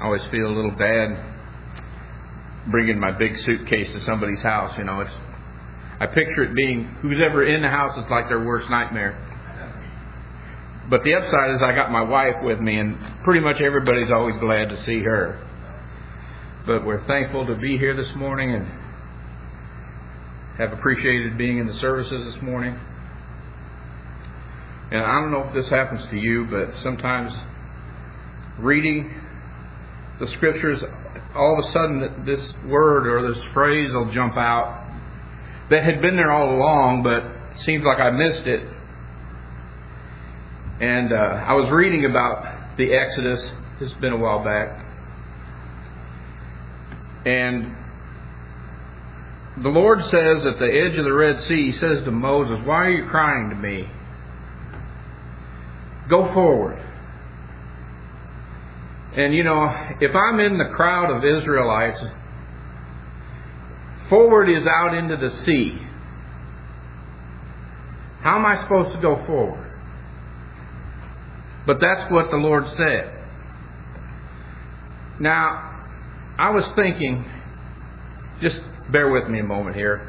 I always feel a little bad bringing my big suitcase to somebody's house. I picture it being, who's ever in the house, it's like their worst nightmare. But the upside is I got my wife with me, and pretty much everybody's always glad to see her. But we're thankful to be here this morning and have appreciated being in the services this morning. And I don't know if this happens to you, but sometimes reading the Scriptures, all of a sudden this word or this phrase will jump out that had been there all along, but it seems like I missed it. And I was reading about the Exodus. It's been a while back. And the Lord says at the edge of the Red Sea, He says to Moses, "Why are you crying to me? Go forward." And if I'm in the crowd of Israelites, forward is out into the sea. How am I supposed to go forward? But that's what the Lord said. Now, I was thinking, just bear with me a moment here.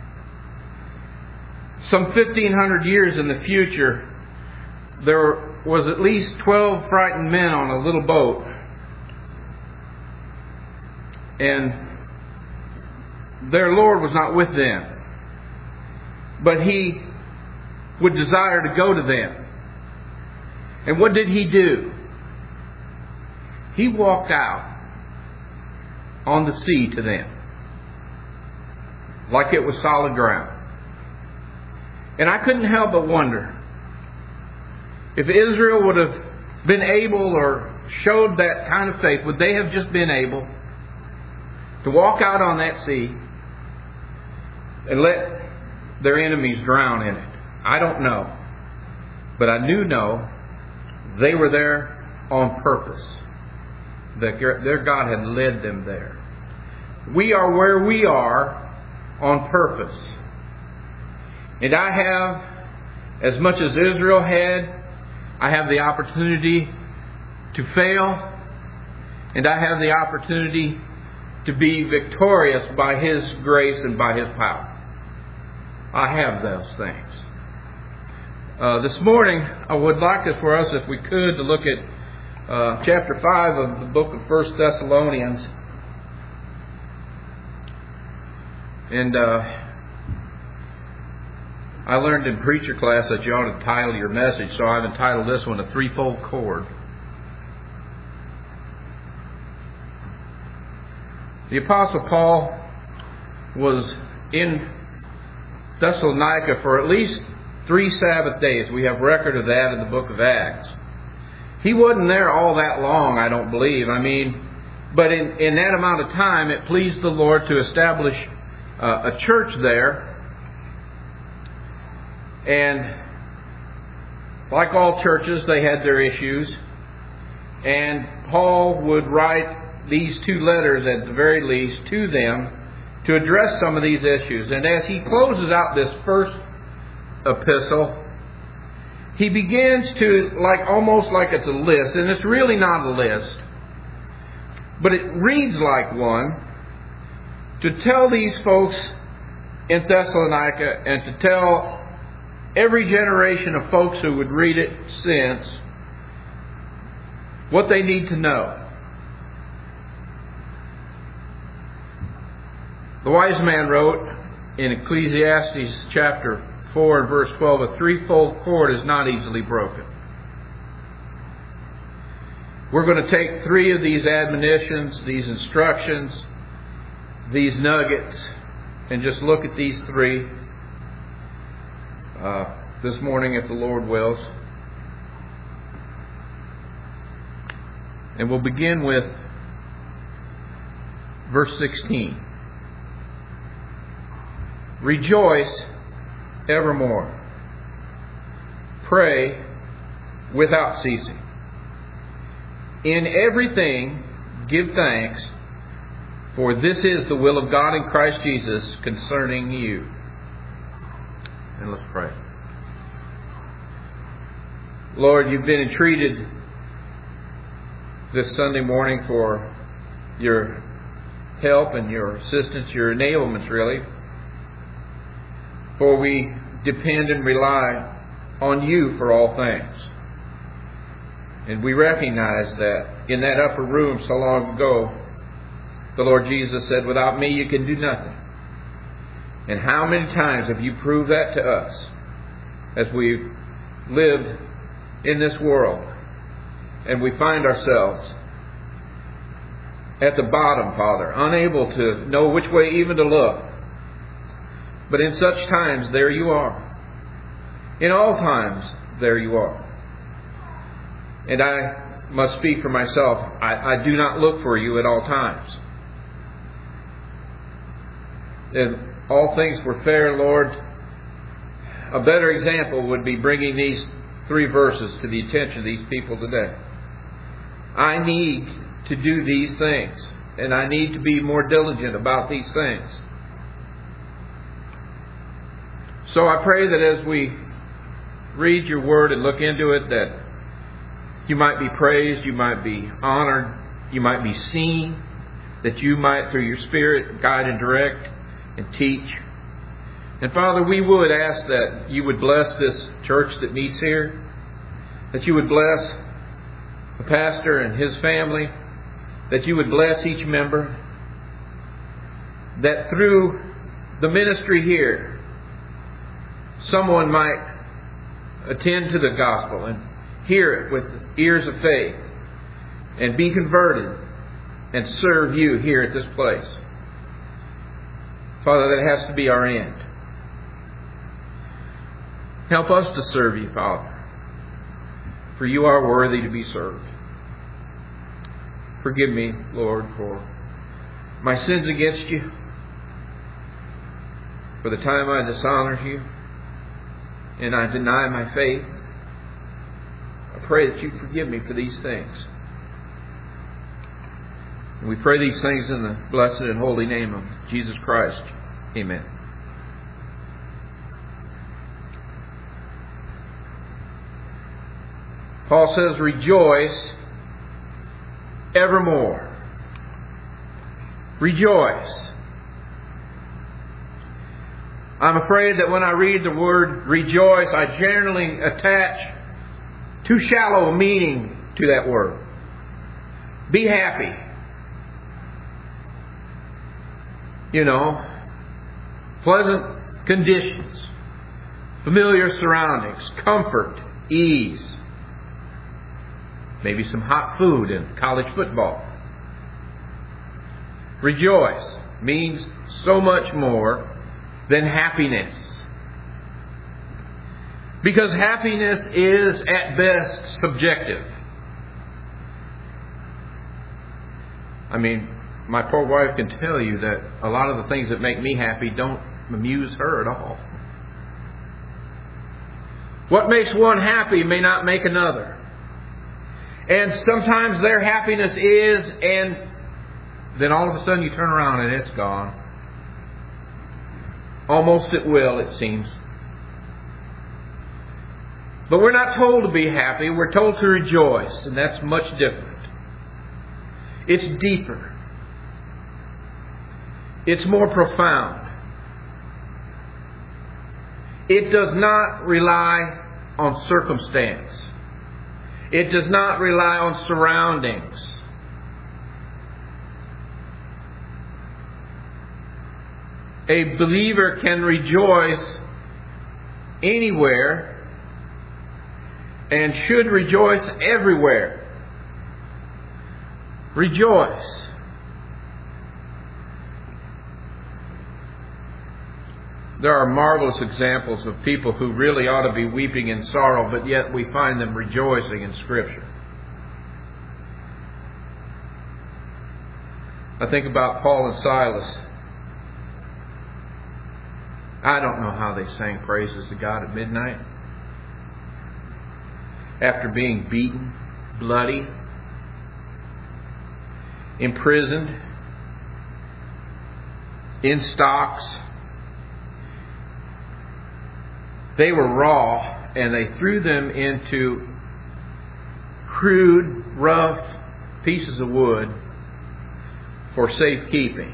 Some 1,500 years in the future, there was at least 12 frightened men on a little boat. And their Lord was not with them. But He would desire to go to them. And what did He do? He walked out on the sea to them, like it was solid ground. And I couldn't help but wonder, if Israel would have been able or showed that kind of faith, would they have just been able to walk out on that sea and let their enemies drown in it? I don't know. But I do know they were there on purpose. That their God had led them there. We are where we are on purpose. And I have, as much as Israel had, I have the opportunity to fail. And I have the opportunity to be victorious by His grace and by His power. I have those things. This morning, I would like for us, if we could, to look at chapter 5 of the book of 1 Thessalonians. And I learned in preacher class that you ought to title your message, so I've entitled this one, A Threefold Cord. The Apostle Paul was in Thessalonica for at least 3 Sabbath days. We have record of that in the book of Acts. He wasn't there all that long, I don't believe. But in that amount of time, it pleased the Lord to establish a church there. And like all churches, they had their issues. And Paul would write these 2 letters at the very least to them to address some of these issues. And as he closes out this first epistle, he begins to, almost like it's a list, and it's really not a list, but it reads like one, to tell these folks in Thessalonica and to tell every generation of folks who would read it since what they need to know. The wise man wrote in Ecclesiastes chapter 4 and verse 12, "A threefold cord is not easily broken." We're going to take 3 of these admonitions, these instructions, these nuggets, and just look at these 3 this morning, if the Lord wills. And we'll begin with verse 16. "Rejoice evermore. Pray without ceasing. In everything give thanks, for this is the will of God in Christ Jesus concerning you." And let's pray. Lord, you've been entreated this Sunday morning for your help and your assistance, your enablements, really. For we depend and rely on you for all things. And we recognize that in that upper room so long ago, the Lord Jesus said, without me you can do nothing. And how many times have you proved that to us as we've lived in this world and we find ourselves at the bottom, Father, unable to know which way even to look. But in such times, there you are. In all times, there you are. And I must speak for myself. I do not look for you at all times. If all things were fair, Lord, a better example would be bringing these 3 verses to the attention of these people today. I need to do these things, and I need to be more diligent about these things. So I pray that as we read your word and look into it, that you might be praised, you might be honored, you might be seen, that you might, through your Spirit, guide and direct and teach. And Father, we would ask that you would bless this church that meets here, that you would bless the pastor and his family, that you would bless each member, that through the ministry here, someone might attend to the gospel and hear it with ears of faith and be converted and serve you here at this place. Father, that has to be our end. Help us to serve you, Father, for you are worthy to be served. Forgive me, Lord, for my sins against you, for the time I dishonored you and I deny my faith. I pray that you forgive me for these things. And we pray these things in the blessed and holy name of Jesus Christ. Amen. Paul says, rejoice evermore. Rejoice. I'm afraid that when I read the word rejoice, I generally attach too shallow a meaning to that word. Be happy. You know, pleasant conditions, familiar surroundings, comfort, ease, maybe some hot food and college football. Rejoice means so much more than happiness. Because happiness is at best subjective. I mean, my poor wife can tell you that a lot of the things that make me happy don't amuse her at all. What makes one happy may not make another. And sometimes their happiness is, and then all of a sudden you turn around and it's gone. Almost at will, it seems. But we're not told to be happy. We're told to rejoice. And that's much different. It's deeper. It's more profound. It does not rely on circumstance. It does not rely on surroundings. A believer can rejoice anywhere and should rejoice everywhere. Rejoice. There are marvelous examples of people who really ought to be weeping in sorrow, but yet we find them rejoicing in Scripture. I think about Paul and Silas. I don't know how they sang praises to God at midnight. After being beaten, bloody, imprisoned, in stocks. They were raw, and they threw them into crude, rough pieces of wood for safekeeping.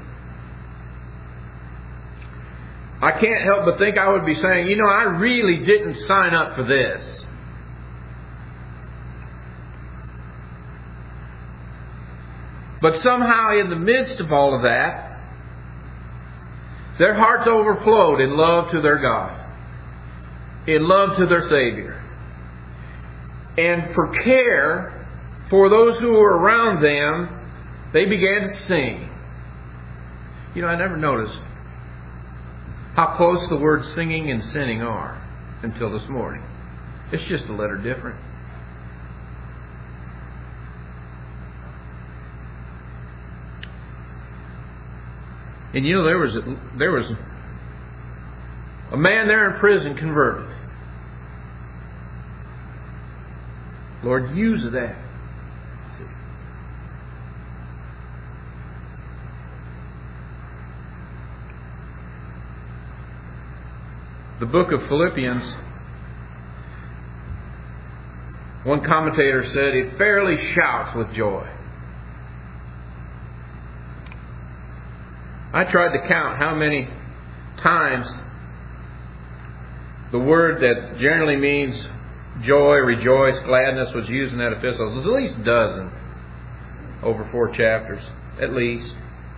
I can't help but think I would be saying, you know, I really didn't sign up for this. But somehow in the midst of all of that, their hearts overflowed in love to their God, in love to their Savior, and for care for those who were around them, they began to sing. You know, I never noticed how close the words singing and sinning are until this morning. It's just a letter different. And you know, there was a man there in prison converted. Lord, use that. The book of Philippians, one commentator said, it fairly shouts with joy. I tried to count how many times the word that generally means joy, rejoice, gladness was used in that epistle. There's at least a dozen over 4 chapters, at least.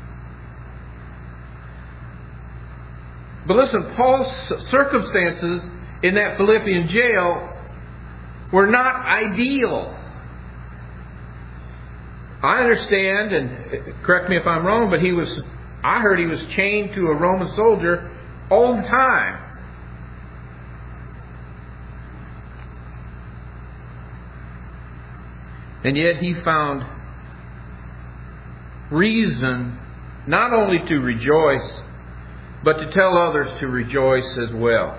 But listen, Paul's circumstances in that Philippian jail were not ideal. I understand, and correct me if I'm wrong, but I heard he was chained to a Roman soldier all the time. And yet he found reason not only to rejoice, but to tell others to rejoice as well.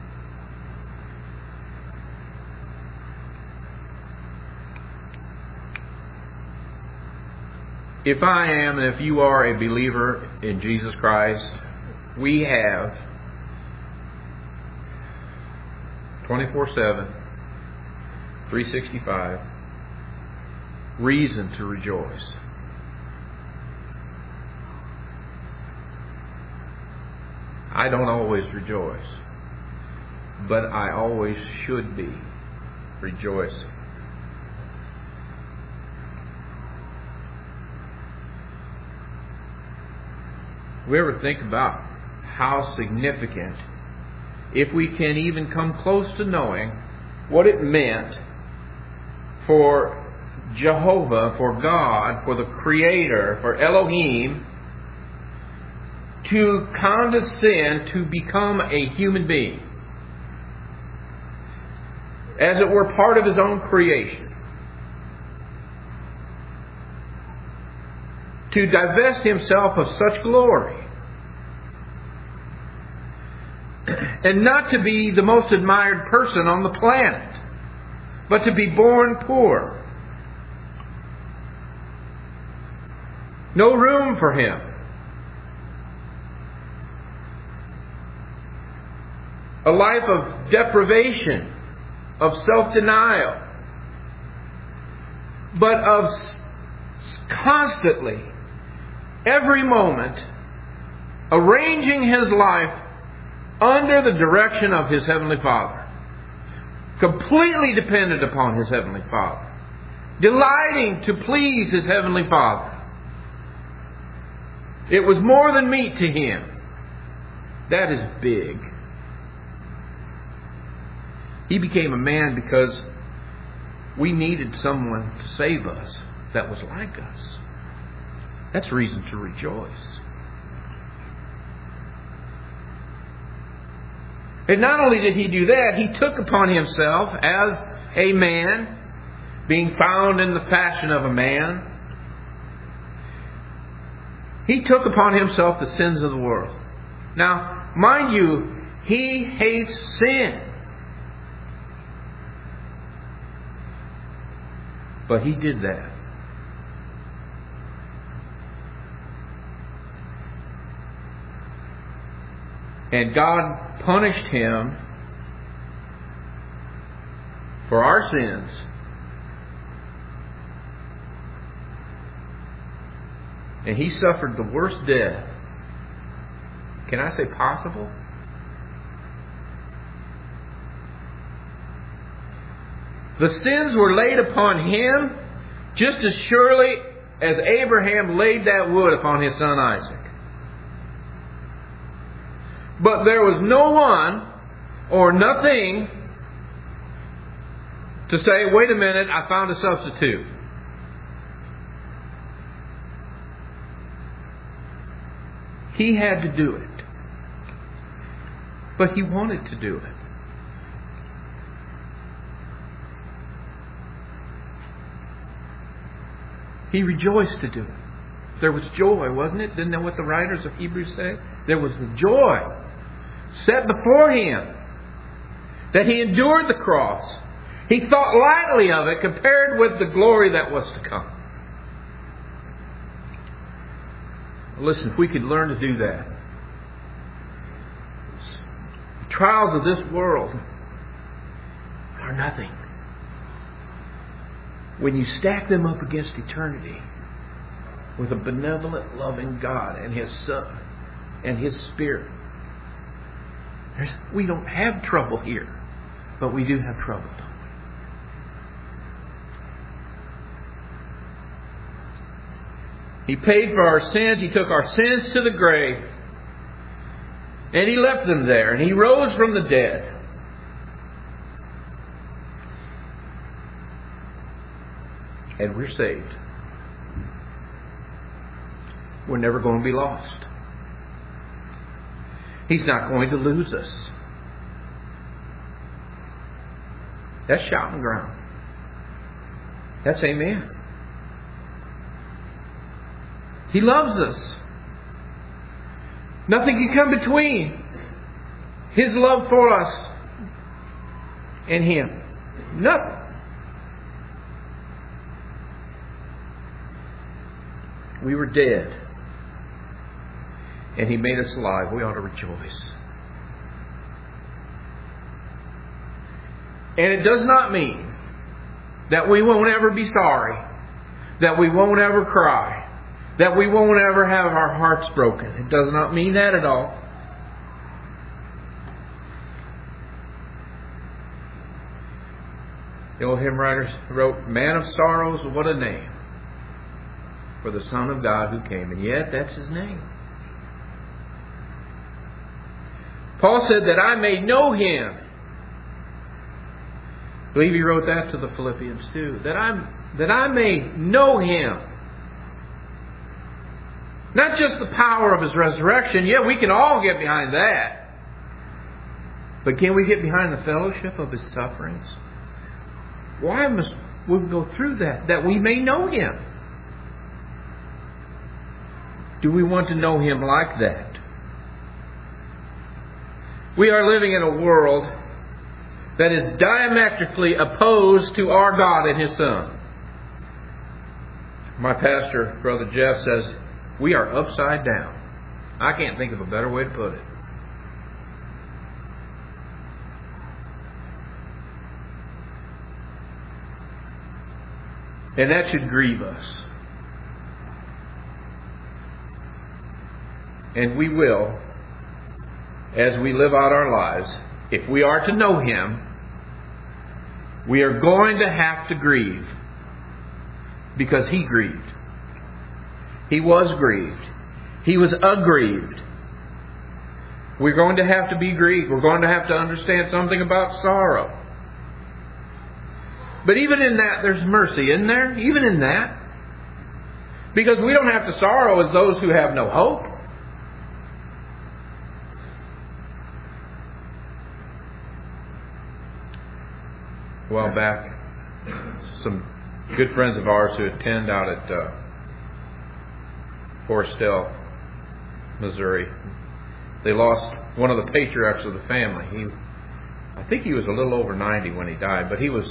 If I am, and if you are a believer in Jesus Christ, we have 24/7, 365 reason to rejoice. I don't always rejoice, but I always should be rejoicing. We ever think about how significant, if we can even come close to knowing what it meant for Jehovah, for God, for the Creator, for Elohim, to condescend to become a human being, as it were part of His own creation, to divest Himself of such glory, and not to be the most admired person on the planet, but to be born poor. No room for Him. A life of deprivation, of self-denial, but of constantly, every moment, arranging His life under the direction of His Heavenly Father. Completely dependent upon His Heavenly Father. Delighting to please His Heavenly Father. It was more than meat to Him. That is big. He became a man because we needed someone to save us that was like us. That's reason to rejoice. And not only did He do that, He took upon Himself as a man, being found in the fashion of a man, He took upon Himself the sins of the world. Now, mind you, He hates sin. But He did that. And God punished Him for our sins And He suffered the worst death. Can I say possible? The sins were laid upon Him just as surely as Abraham laid that wood upon his son Isaac. But there was no one or nothing to say, wait a minute, I found a substitute. He had to do it. But He wanted to do it. He rejoiced to do it. There was joy, wasn't it? Isn't that what the writers of Hebrews say? There was the joy set before Him that He endured the cross. He thought lightly of it compared with the glory that was to come. Listen, if we could learn to do that. The trials of this world are nothing when you stack them up against eternity with a benevolent, loving God and His Son and His Spirit. We don't have trouble here, but we do have trouble, don't we? He paid for our sins. He took our sins to the grave. And He left them there. And He rose from the dead. And we're saved. We're never going to be lost. He's not going to lose us. That's shouting ground. That's amen. He loves us. Nothing can come between His love for us and Him. Nothing. We were dead, and He made us alive. We ought to rejoice. And it does not mean that we won't ever be sorry, that we won't ever cry, that we won't ever have our hearts broken. It does not mean that at all. The old hymn writers wrote, "Man of sorrows, what a name for the Son of God who came." And yet, that's His name. Paul said that I may know Him. I believe he wrote that to the Philippians too. That I may know Him. Not just the power of His resurrection. Yeah, we can all get behind that. But can we get behind the fellowship of His sufferings? Why must we go through that? That we may know Him. Do we want to know Him like that? We are living in a world that is diametrically opposed to our God and His Son. My pastor, Brother Jeff, says we are upside down. I can't think of a better way to put it. And that should grieve us. And we will, as we live out our lives, if we are to know Him, we are going to have to grieve. Because He grieved. He was grieved. He was aggrieved. We're going to have to be grieved. We're going to have to understand something about sorrow. But even in that, there's mercy, isn't there? Even in that. Because we don't have to sorrow as those who have no hope. A while back, some good friends of ours who attend out at Forestell, Missouri, they lost one of the patriarchs of the family. I think he was a little over 90 when he died, but he was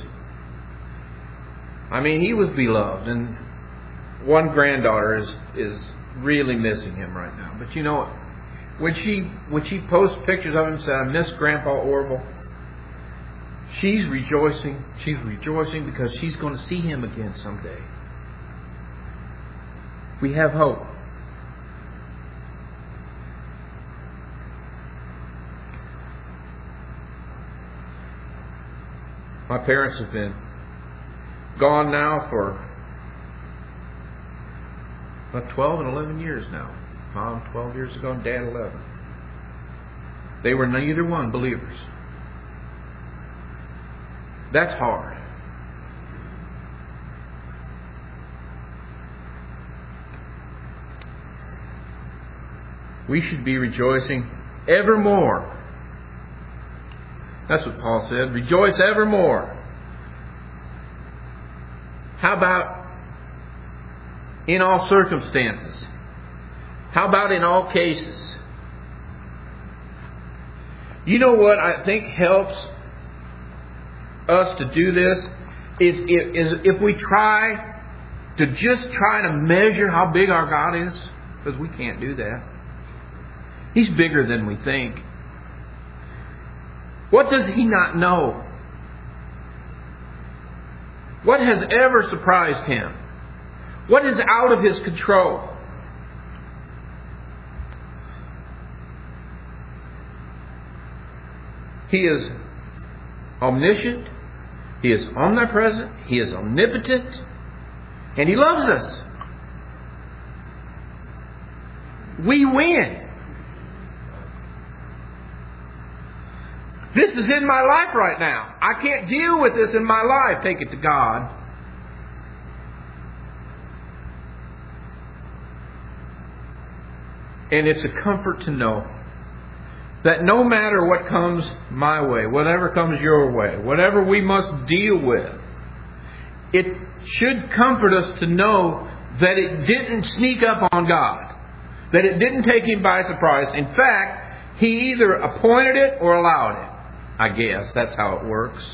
beloved, and one granddaughter is really missing him right now. But you know, when she posts pictures of him and says, "I miss Grandpa Orville," she's rejoicing. She's rejoicing because she's going to see him again someday. We have hope. My parents have been gone now for about 12 and 11 years now. Mom 12 years ago and Dad 11. They were neither one believers. That's hard. We should be rejoicing evermore. That's what Paul said. Rejoice evermore. How about in all circumstances? How about in all cases? You know what I think helps us to do this is if we try to measure how big our God is, because we can't do that. He's bigger than we think. What does He not know? What has ever surprised Him? What is out of His control? He is omniscient. He is omnipresent. He is omnipotent. And He loves us. We win. This is in my life right now. I can't deal with this in my life. Take it to God. And it's a comfort to know that no matter what comes my way, whatever comes your way, whatever we must deal with, it should comfort us to know that it didn't sneak up on God. That it didn't take Him by surprise. In fact, He either appointed it or allowed it. I guess that's how it works.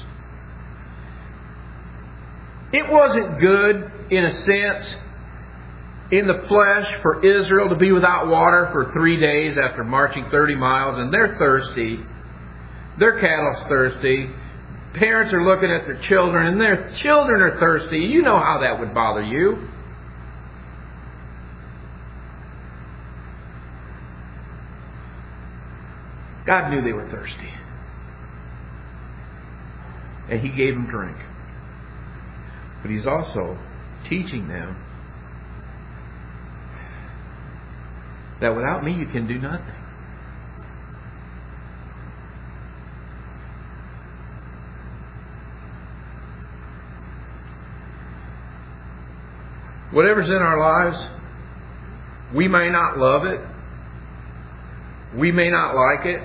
It wasn't good, in a sense, in the flesh for Israel to be without water for 3 days after marching 30 miles, and they're thirsty. Their cattle's thirsty. Parents are looking at their children, and their children are thirsty. You know how that would bother you. God knew they were thirsty. And He gave them drink. But He's also teaching them that without me you can do nothing. Whatever's in our lives, we may not love it. We may not like it.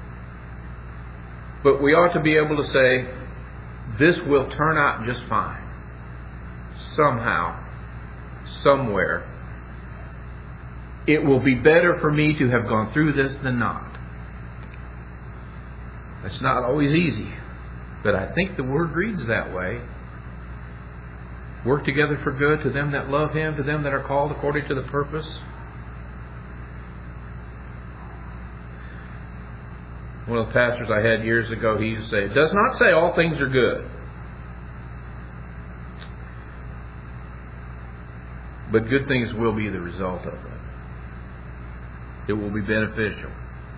But we ought to be able to say, this will turn out just fine. Somehow, somewhere. It will be better for me to have gone through this than not. That's not always easy. But I think the Word reads that way. Work together for good to them that love Him, to them that are called according to the purpose. One of the pastors I had years ago, he used to say, it does not say all things are good. But good things will be the result of it. It will be beneficial.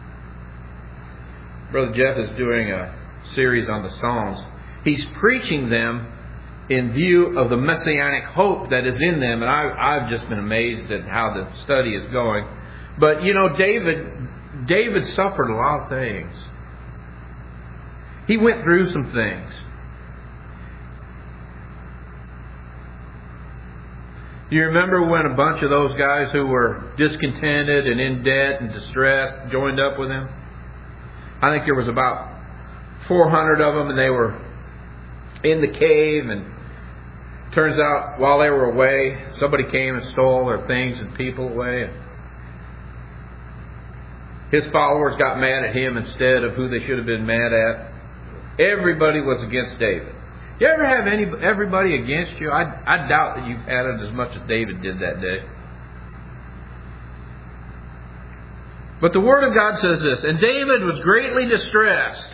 Brother Jeff is doing a series on the Psalms. He's preaching them in view of the messianic hope that is in them. And I've just been amazed at how the study is going. But, you know, David suffered a lot of things. He went through some things. Do you remember when a bunch of those guys who were discontented and in debt and distressed joined up with him? I think there was about 400 of them, and they were in the cave, and turns out while they were away, somebody came and stole their things and people away. His followers got mad at him instead of who they should have been mad at. Everybody was against David. You ever have everybody against you? I doubt that you've had it as much as David did that day. But the Word of God says this, and David was greatly distressed.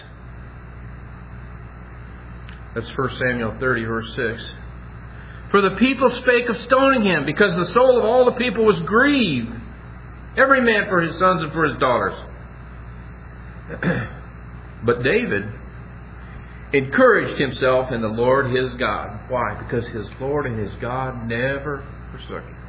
That's 1 Samuel 30, verse 6. For the people spake of stoning him, because the soul of all the people was grieved, every man for his sons and for his daughters. But David, encouraged himself in the Lord his God. Why? Because his Lord and his God never forsook him.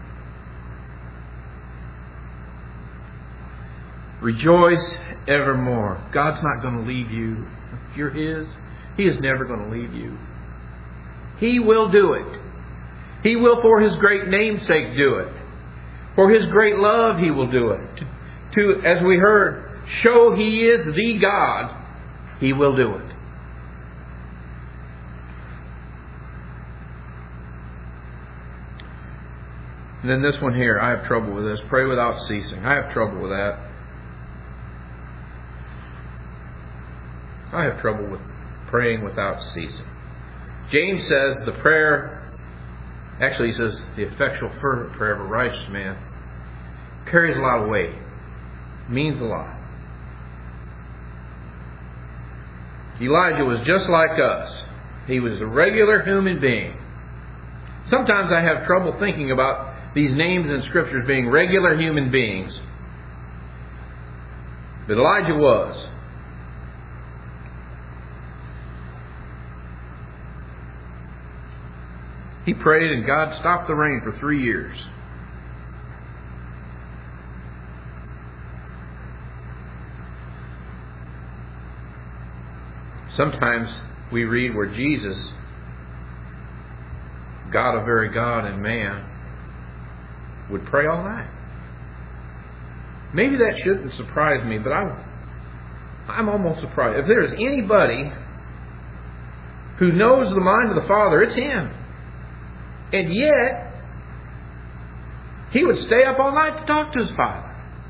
Rejoice evermore. God's not going to leave you. If you're His, He is never going to leave you. He will do it. He will, for His great name's sake, do it. For His great love, He will do it. To, as we heard, show He is the God, He will do it. And then this one here, I have trouble with this. Pray without ceasing. I have trouble with that. I have trouble with praying without ceasing. James says the prayer, actually he says the effectual fervent prayer of a righteous man carries a lot of weight. Means a lot. Elijah was just like us. He was a regular human being. Sometimes I have trouble thinking about these names in Scriptures being regular human beings. But Elijah was. He prayed and God stopped the rain for 3 years. Sometimes we read where Jesus, God of very God and man, would pray all night. Maybe that shouldn't surprise me, but I'm almost surprised. If there's anybody who knows the mind of the Father, it's Him. And yet, He would stay up all night to talk to His Father.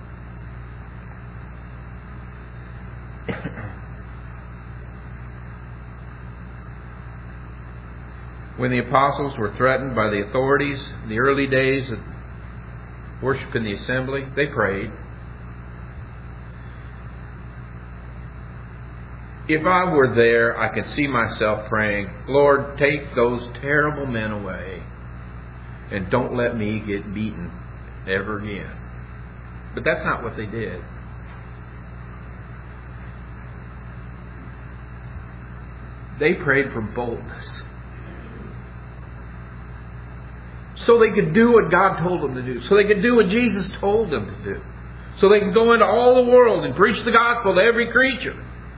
When the apostles were threatened by the authorities in the early days of worship in the assembly, they prayed. If I were there, I could see myself praying, Lord, take those terrible men away and don't let me get beaten ever again. But that's not what they did. They prayed for boldness. So they could do what God told them to do. So they could do what Jesus told them to do. So they could go into all the world and preach the gospel to every creature.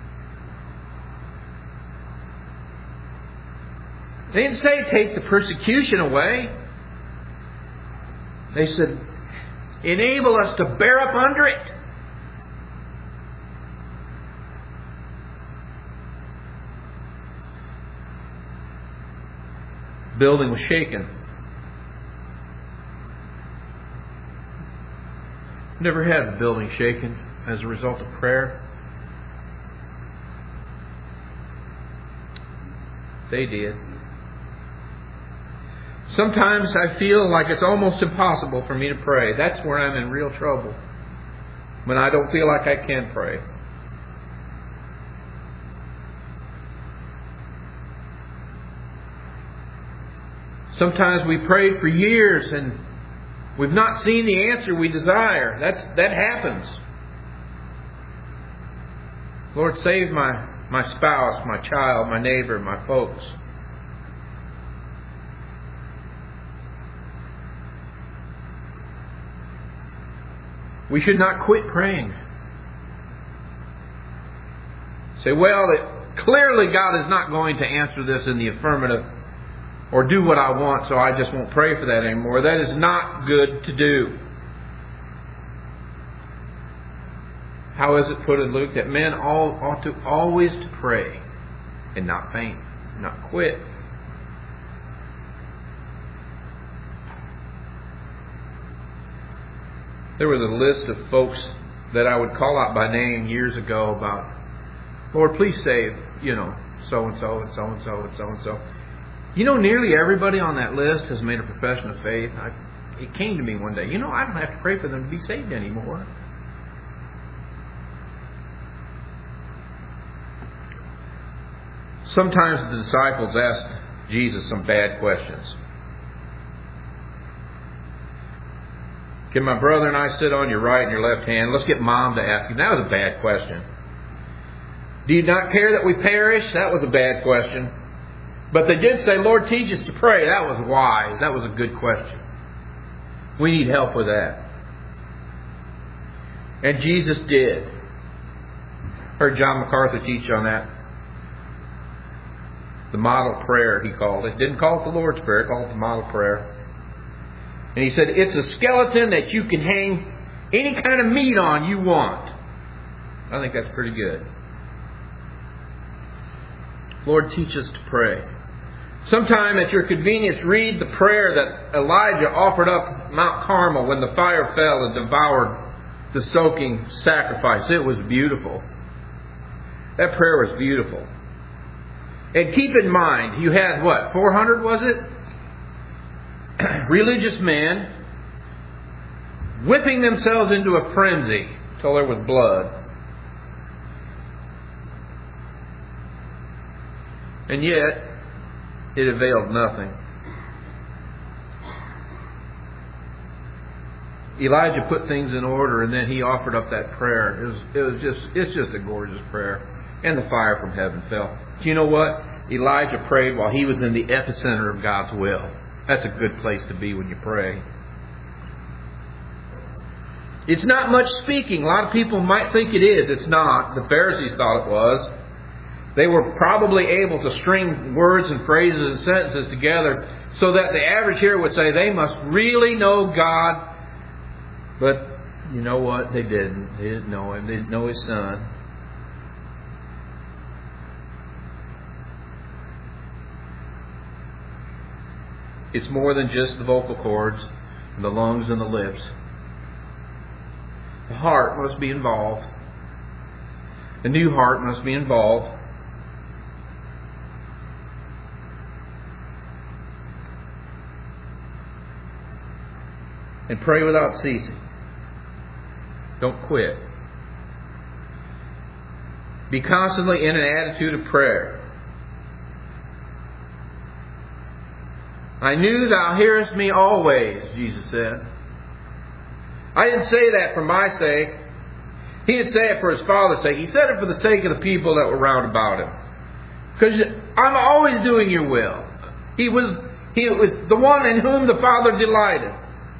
They didn't say take the persecution away. They said enable us to bear up under it. The building was shaken. Never had the building shaken as a result of prayer. They did. Sometimes I feel like it's almost impossible for me to pray. That's where I'm in real trouble. When I don't feel like I can pray. Sometimes we prayed for years and we've not seen the answer we desire. That happens. Lord, save my spouse, my child, my neighbor, my folks. We should not quit praying. Say, well, clearly God is not going to answer this in the affirmative or do what I want, so I just won't pray for that anymore. That is not good to do. How is it put in Luke that men ought to always to pray and not faint, not quit? There was a list of folks that I would call out by name years ago about, Lord, please save, so-and-so and so-and-so and so-and-so. Nearly everybody on that list has made a profession of faith. It came to me one day, I don't have to pray for them to be saved anymore. Sometimes the disciples asked Jesus some bad questions. Can my brother and I sit on your right and your left hand? Let's get Mom to ask him. That was a bad question. Do you not care that we perish? That was a bad question. But they did say, Lord, teach us to pray. That was wise. That was a good question. We need help with that. And Jesus did. Heard John MacArthur teach on that. The model prayer, he called it. Didn't call it the Lord's Prayer, he called it the model prayer. And he said, it's a skeleton that you can hang any kind of meat on you want. I think that's pretty good. Lord, teach us to pray. Sometime at your convenience, read the prayer that Elijah offered up Mount Carmel when the fire fell and devoured the soaking sacrifice. It was beautiful. That prayer was beautiful. And keep in mind, you had what, 400 was it? Religious men whipping themselves into a frenzy till there was blood. And yet, it availed nothing. Elijah put things in order, and then he offered up that prayer. It's just a gorgeous prayer. And the fire from heaven fell. Do you know what? Elijah prayed while he was in the epicenter of God's will. That's a good place to be when you pray. It's not much speaking. A lot of people might think it is. It's not. The Pharisees thought it was. They were probably able to string words and phrases and sentences together so that the average hearer would say they must really know God. But you know what? They didn't. They didn't know Him. They didn't know His Son. It's more than just the vocal cords, and the lungs and the lips. The heart must be involved. A new heart must be involved. And pray without ceasing. Don't quit. Be constantly in an attitude of prayer. I knew Thou hearest me always, Jesus said. I didn't say that for my sake. He didn't say it for His Father's sake. He said it for the sake of the people that were round about Him. Because I'm always doing Your will. He was the one in whom the Father delighted.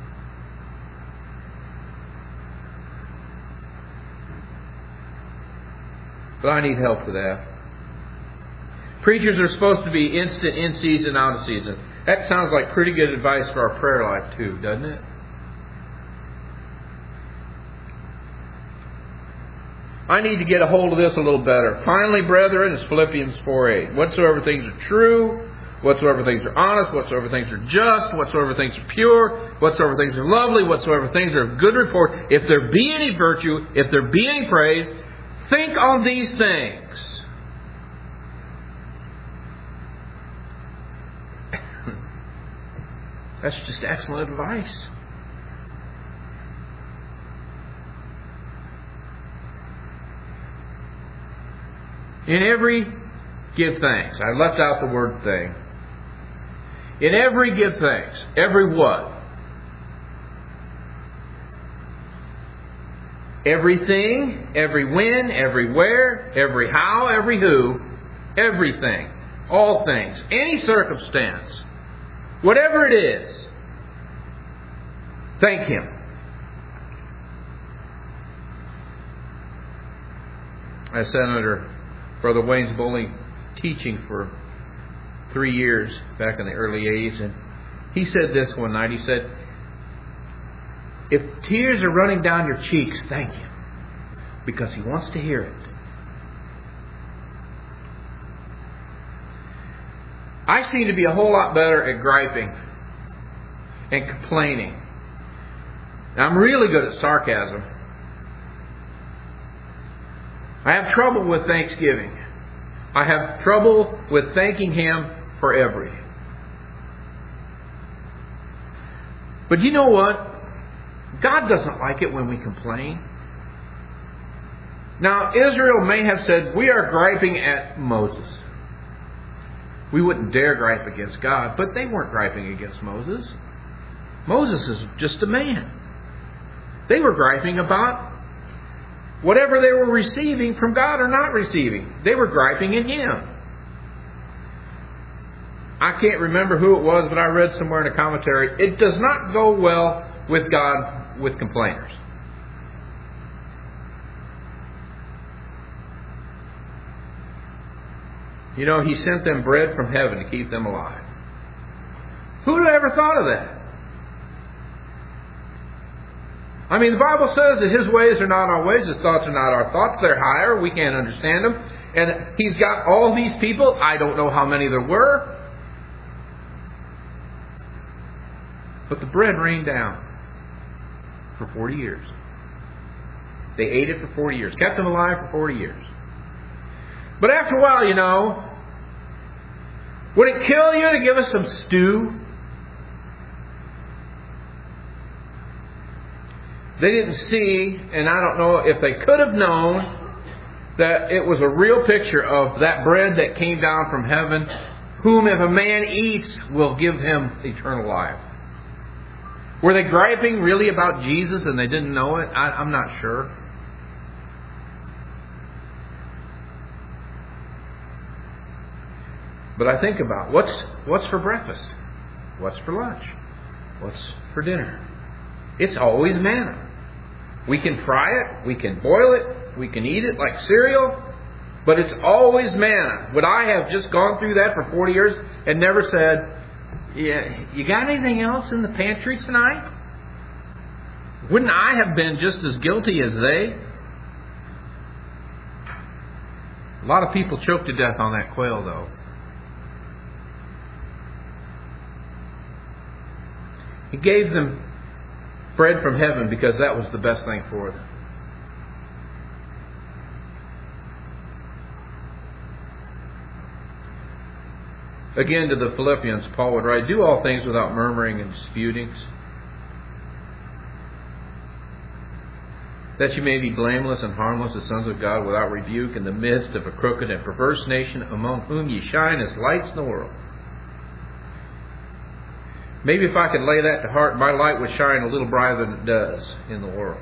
But I need help with that. Preachers are supposed to be instant, in season, out of season. That sounds like pretty good advice for our prayer life too, doesn't it? I need to get a hold of this a little better. Finally, brethren, is Philippians 4:8. Whatsoever things are true, whatsoever things are honest, whatsoever things are just, whatsoever things are pure, whatsoever things are lovely, whatsoever things are of good report, if there be any virtue, if there be any praise, think on these things. That's just excellent advice. In every, give thanks. I left out the word thing. In every, give thanks. Every what? Everything, every when, everywhere, every how, every who, everything, all things, any circumstance, whatever it is, thank Him. I sat under Brother Wayne's Bowling teaching for 3 years back in the early 80s, and he said this one night. He said, if tears are running down your cheeks, thank Him, because He wants to hear it. I seem to be a whole lot better at griping and complaining. Now, I'm really good at sarcasm. I have trouble with thanksgiving. I have trouble with thanking Him for everything. But you know what? God doesn't like it when we complain. Now, Israel may have said, we are griping at Moses. We wouldn't dare gripe against God, but they weren't griping against Moses. Moses is just a man. They were griping about whatever they were receiving from God or not receiving. They were griping at Him. I can't remember who it was, but I read somewhere in a commentary, it does not go well with God with complainers. You know, He sent them bread from heaven to keep them alive. Who would have ever thought of that? I mean, the Bible says that His ways are not our ways, His thoughts are not our thoughts. They're higher. We can't understand them. And He's got all these people. I don't know how many there were. But the bread rained down for 40 years. They ate it for 40 years. Kept them alive for 40 years. But after a while, you know, would it kill you to give us some stew? They didn't see, and I don't know if they could have known, that it was a real picture of that bread that came down from heaven, whom if a man eats will give him eternal life. Were they griping really about Jesus and they didn't know it? I'm not sure. But I think about what's for breakfast? What's for lunch? What's for dinner? It's always manna. We can fry it, we can boil it, we can eat it like cereal, but it's always manna. Would I have just gone through that for 40 years and never said, "Yeah, you got anything else in the pantry tonight?" Wouldn't I have been just as guilty as they? A lot of people choke to death on that quail, though. He gave them bread from heaven because that was the best thing for them. Again, to the Philippians, Paul would write, "Do all things without murmuring and disputings, that you may be blameless and harmless as sons of God, without rebuke, in the midst of a crooked and perverse nation, among whom ye shine as lights in the world." Maybe if I could lay that to heart, my light would shine a little brighter than it does in the world.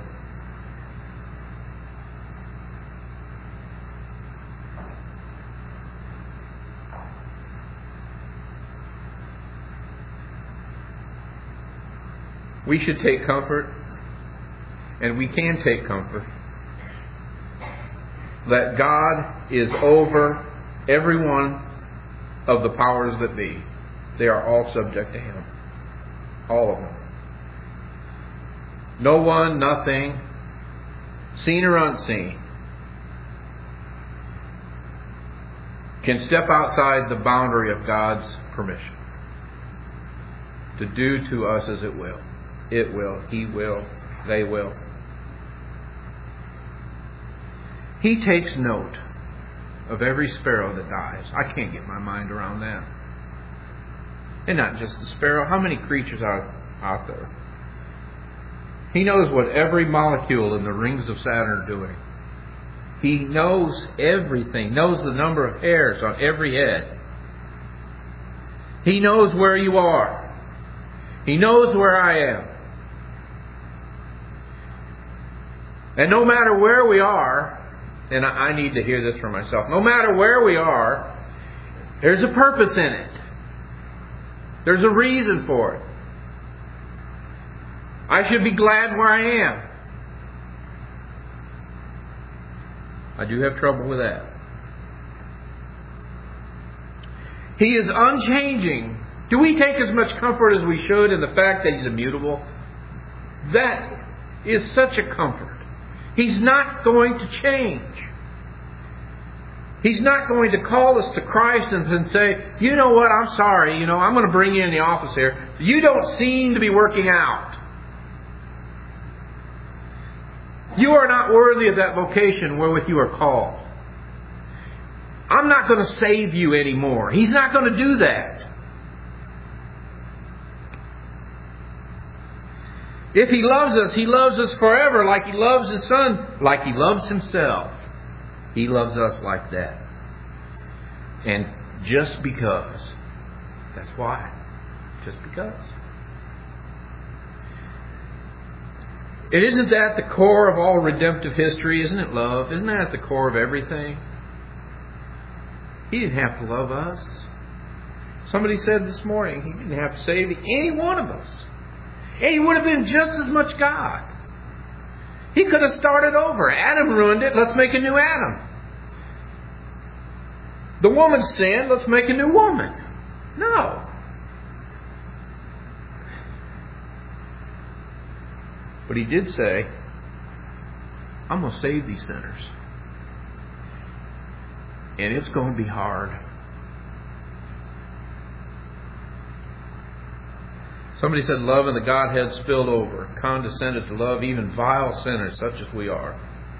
We should take comfort, and we can take comfort, that God is over every one of the powers that be. They are all subject to Him. All of them. No one, nothing, seen or unseen, can step outside the boundary of God's permission to do to us as it will. It will, He will, they will. He takes note of every sparrow that dies. I can't get my mind around that. And not just the sparrow. How many creatures are out there? He knows what every molecule in the rings of Saturn are doing. He knows everything. Knows the number of hairs on every head. He knows where you are. He knows where I am. And no matter where we are, and I need to hear this for myself, no matter where we are, there's a purpose in it. There's a reason for it. I should be glad where I am. I do have trouble with that. He is unchanging. Do we take as much comfort as we should in the fact that He's immutable? That is such a comfort. He's not going to change. He's not going to call us to Christ and say, "You know what, I'm sorry, I'm going to bring you in the office here. You don't seem to be working out. You are not worthy of that vocation wherewith you are called. I'm not going to save you anymore." He's not going to do that. If He loves us forever, like He loves His Son, like He loves Himself. He loves us like that. And just because. That's why. Just because. And isn't that the core of all redemptive history? Isn't it love? Isn't that at the core of everything? He didn't have to love us. Somebody said this morning, He didn't have to save any one of us. And He would have been just as much God. He could have started over. Adam ruined it. Let's make a new Adam. The woman sinned. Let's make a new woman. No. But He did say, I'm going to save these sinners. And it's going to be hard. Somebody said love in the Godhead spilled over, condescended to love even vile sinners such as we are.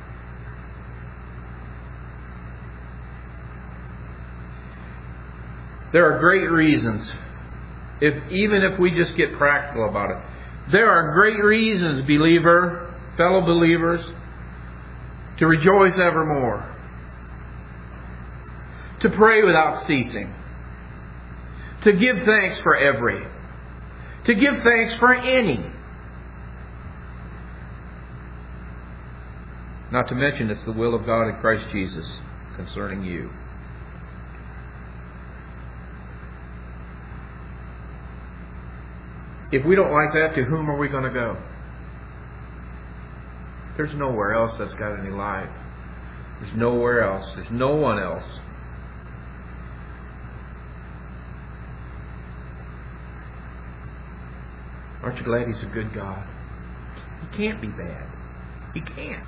There are great reasons, even if we just get practical about it. There are great reasons, believer, fellow believers, to rejoice evermore. To pray without ceasing. To give thanks for every. To give thanks for any. Not to mention it's the will of God in Christ Jesus concerning you. If we don't like that, to whom are we going to go? There's nowhere else that's got any life. There's nowhere else. There's no one else. Aren't you glad He's a good God? He can't be bad. He can't.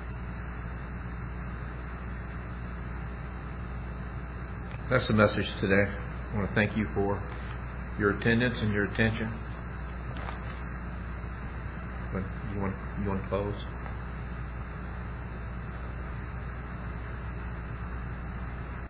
That's the message today. I want to thank you for your attendance and your attention. You want to close?